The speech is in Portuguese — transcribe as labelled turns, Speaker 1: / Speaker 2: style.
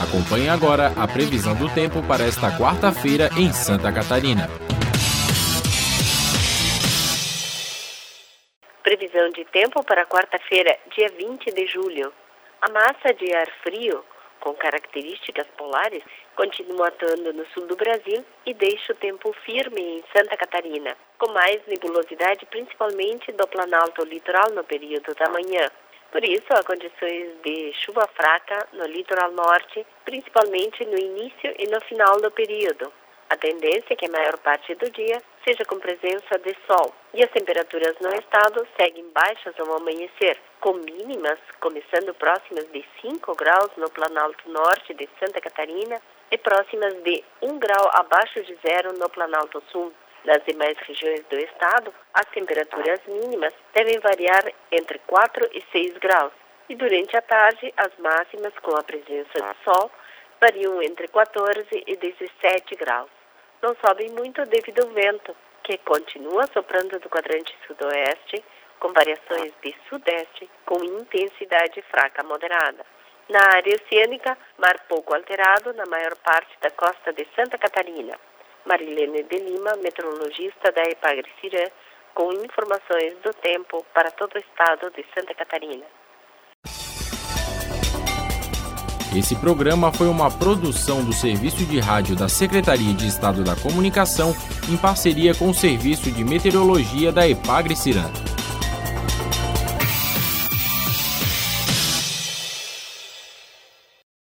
Speaker 1: Acompanhe agora a previsão do tempo para esta quarta-feira em Santa Catarina.
Speaker 2: Previsão de tempo para quarta-feira, dia 20 de julho. A massa de ar frio, com características polares, continua atuando no sul do Brasil e deixa o tempo firme em Santa Catarina, com mais nebulosidade principalmente do planalto litoral no período da manhã. Por isso, há condições de chuva fraca no litoral norte, principalmente no início e no final do período. A tendência é que a maior parte do dia seja com presença de sol e as temperaturas no estado seguem baixas ao amanhecer, com mínimas começando próximas de 5 graus no Planalto Norte de Santa Catarina e próximas de 1 grau abaixo de zero no Planalto Sul. Nas demais regiões do estado, as temperaturas mínimas devem variar entre 4 e 6 graus e durante a tarde as máximas com a presença de sol variam entre 14 e 17 graus. Não sobem muito devido ao vento, que continua soprando do quadrante sudoeste, com variações de sudeste, com intensidade fraca a moderada. Na área oceânica, mar pouco alterado na maior parte da costa de Santa Catarina. Marilene de Lima, meteorologista da Epagre-Cirã, com informações do tempo para todo o estado de Santa Catarina.
Speaker 1: Esse programa foi uma produção do Serviço de Rádio da Secretaria de Estado da Comunicação, em parceria com o Serviço de Meteorologia da Epagre-Cirã.